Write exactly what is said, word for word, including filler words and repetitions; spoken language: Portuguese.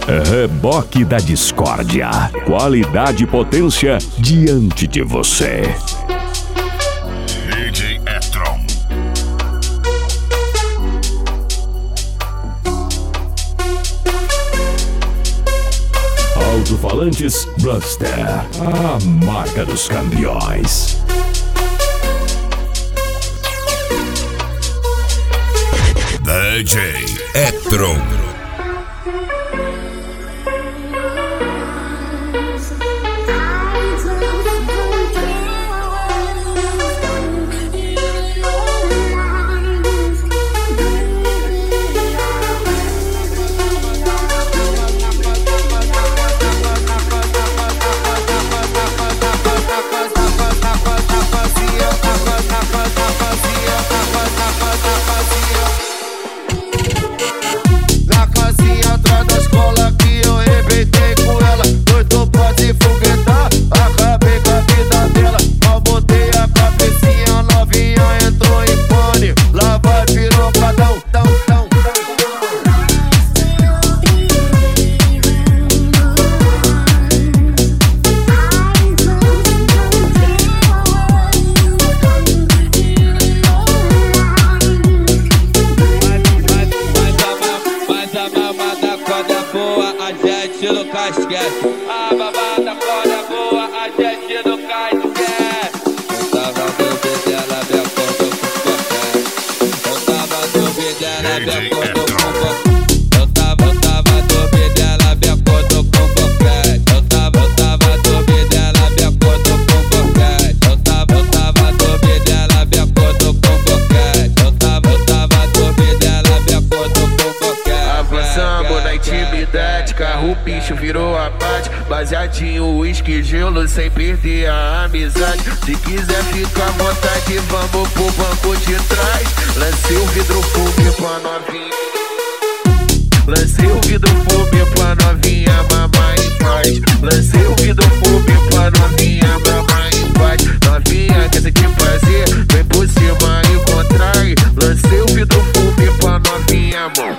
Reboque da discórdia. Qualidade e potência diante de você. D J E-Tron. Alto-falantes Blaster, a marca dos campeões. D J E-Tron. No casquete, a babada corda boa, a gente no casquete. Eu tava duvidando, ela me acordou com café. Eu tava duvidando, ela me acordou com café. Eu tava, eu tava duvidando, ela me acordou com café. Eu tava, eu tava duvidando, ela me acordou com café. Eu tava, eu tava duvidando, ela me acordou com café. Eu tava, eu tava duvidando, ela me acordou com café. Avançamos na intimidade, carro bicho virou a parte. Baseadinho, uísque, gelo, sem perder a amizade. Se quiser ficar à vontade, vamos pro banco de trás. Lancei o vidro fumê pra novinha. Lancei o vidro fumê pra novinha, mamar em paz. Lancei o vidro fumê pra novinha, mamar em paz. Novinha, quer sentir prazer? Vem por cima e contrai. Lancei o vidro fumê pra novinha, amor.